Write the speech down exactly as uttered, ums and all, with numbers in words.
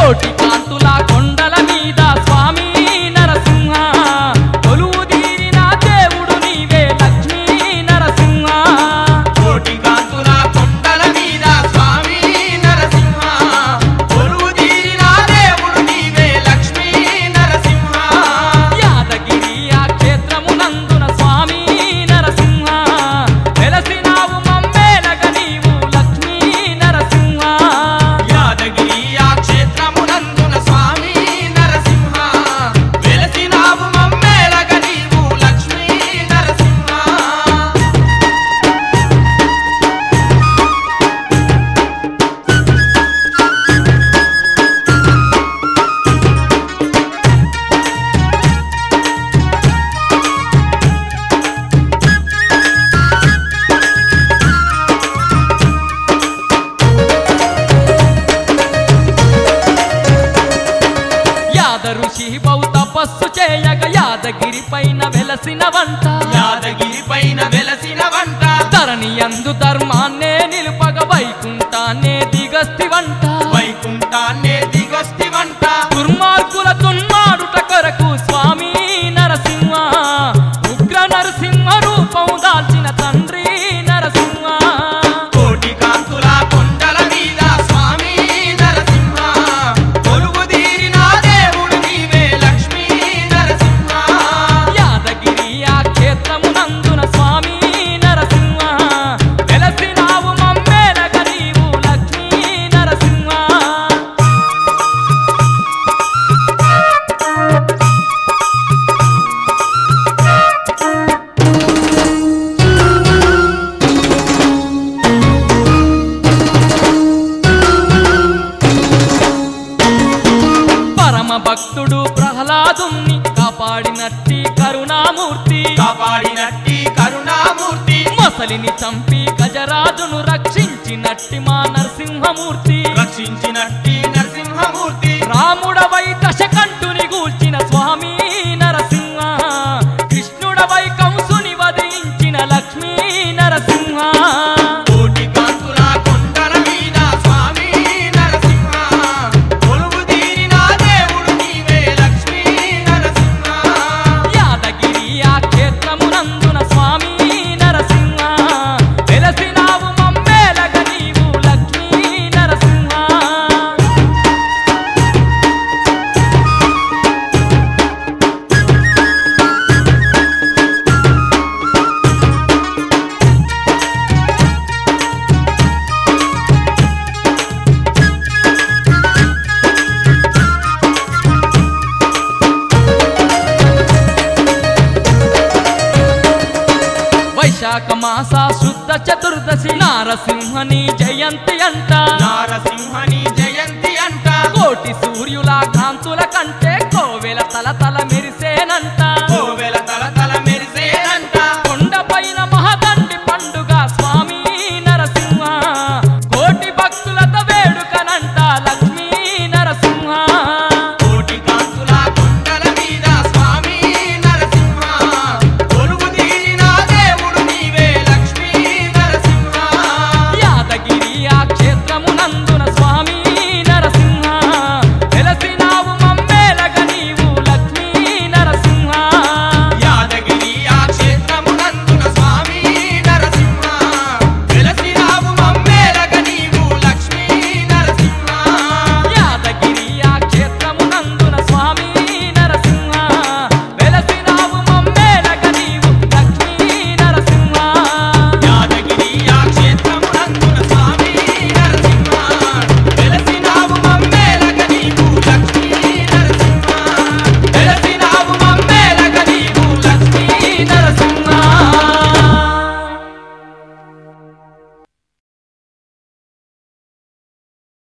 కోటి కాంతుల కొండల మీద స్వామి నరసింహ కొలువు తీరిన దేవుడు నీవే లక్ష్మీ నరసింహ కోటి కాంతుల కొండల మీద స్వామి నరసింహ కొలువు తీరిన దేవుడు నీవే లక్ష్మీ నరసింహ యాదగిరి ఆ క్షేత్రమునందున స్వామి నరసింహ వెలసినావు మమ్మేలగ నీవు లక్ష్మీ నరసింహ యాదగిరి ఆ క్షేత్రమునందున స్వామి నరసింహ వెలసినావు మమ్మేలగ నీవు లక్ష్మీ నరసింహ యాద ఋషి బౌ తపస్సు చేయగ యాదగిరి పైన వెలసిన వంట యాదగిరి పైన వెలసిన వంట ధరణి యందు ధర్మాన్నే నిలుపగ వైకుంఠాన్నే దిగస్తి వంట వైకుంఠాన్నే దిగస్తి వంట దుర్మార్గుల దున్మాడుట కొరకు స్వామి నరసింహ ఉగ్ర నరసింహ రూపం దాల్చిన తండ్రి నరసింహ కోటి కాంతుల కొండల మీద స్వామి నరసింహ కొలువు తీరిన దేవుడు నీవే లక్ష్మీ నరసింహ యాదగిరి ఆ క్షేత్రమునందున స్వామి నరసింహ వెలసినావు మమ్మేలగ నీవు లక్ష్మీ నరసింహ పరమ భక్తుడు ప్రహ్లాదుని కాపాడినట్టి కరుణామూర్తి కాపాడినట్టి కరుణామూర్తి మసలిని చంపి గజరాజును రక్షించినట్టి మా నరసింహమూర్తి రక్షించినట్టి నరసింహమూర్తి రాముడవై దశకంఠుని గూల్చిన స్వామి నరసింహ కృష్ణుడవై కంసుని వధించిన లక్ష్మీ నరసింహ కోటి కాంతుల కొండల మీద స్వామి నరసింహ కొలువు తీరిన దేవుడు నీవే లక్ష్మీ నరసింహ యాదగిరి ఆ క్షేత్రమునందున స్వామి నరసింహ వెలసినావు మమ్మేలగ నీవు లక్ష్మీ నరసింహ వైశాఖ మాస శుద్ధ చతుర్దశి నారసింహని జయంతి అంట నారసింహని జయంతి అంట కోటి సూర్యుల కాంతుల కంటే కోవెల తల తల